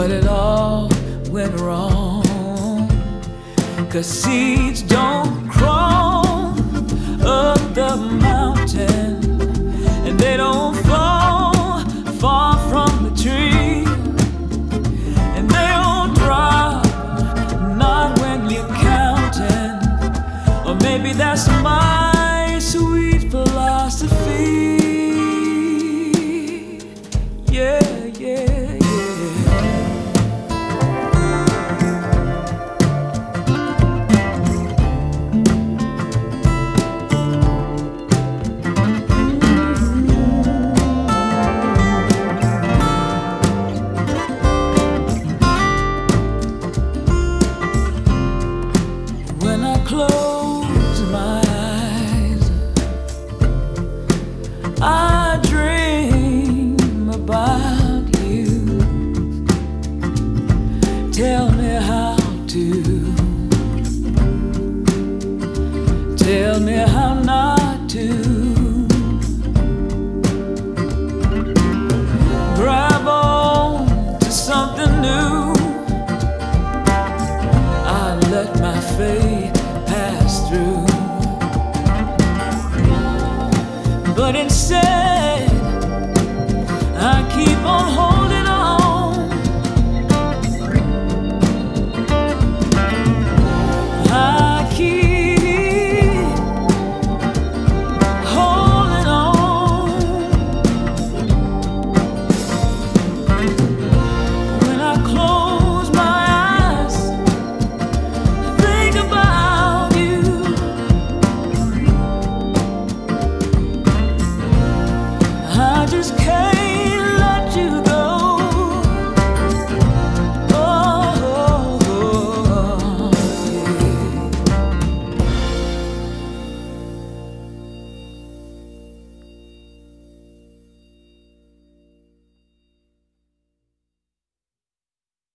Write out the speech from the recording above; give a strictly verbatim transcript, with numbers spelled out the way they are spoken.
but it all went wrong. 'Cause seeds don't crawl up the mountain, and they don't fall far from the tree, and they don't drop, not when you're counting. Or maybe that's my sweet philosophy. Yeah, yeah, yeah. When I close my eyes, I dream about you. Tell me how to